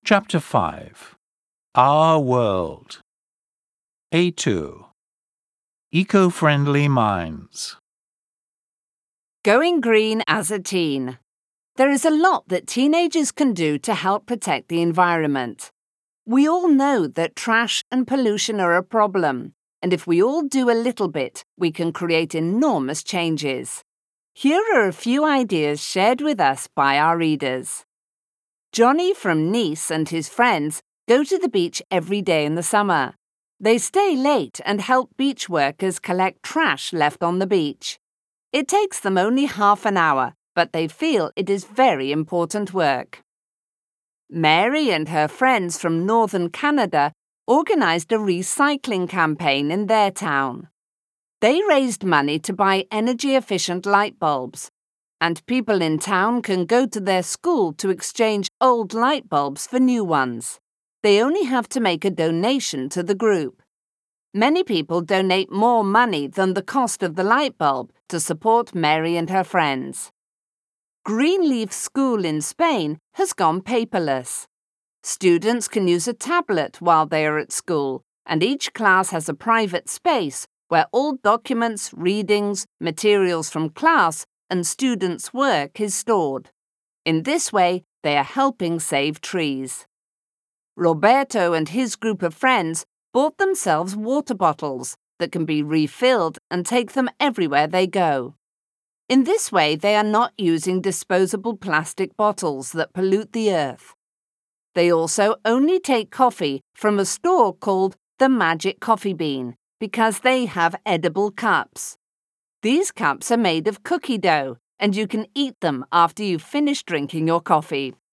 Chapter 5 Our World A2 Eco-Friendly Minds. Going green as a teen. There is a lot that teenagers can do to help protect the environment. We all know that trash and pollution are a problem, and if we all do a little bit, we can create enormous changes. Here are a few ideas shared with us by our readers. Johnny from Nice and his friends go to the beach every day in the summer. They stay late and help beach workers collect trash left on the beach. It takes them only half an hour, but they feel it is very important work. Mary and her friends from northern Canada organised a recycling campaign in their town. They raised money to buy energy-efficient light bulbs, and people in town can go to their school to exchange old light bulbs for new ones. They only have to make a donation to the group. Many people donate more money than the cost of the light bulb to support Mary and her friends. Greenleaf School in Spain has gone paperless. Students can use a tablet while they are at school, and each class has a private space where all documents, readings, materials from class, and students' work is stored. In this way, they are helping save trees. Roberto and his group of friends bought themselves water bottles that can be refilled and take them everywhere they go. In this way, they are not using disposable plastic bottles that pollute the earth. They also only take coffee from a store called the Magic Coffee Bean because they have edible cups. These cups are made of cookie dough, and you can eat them after you finish drinking your coffee.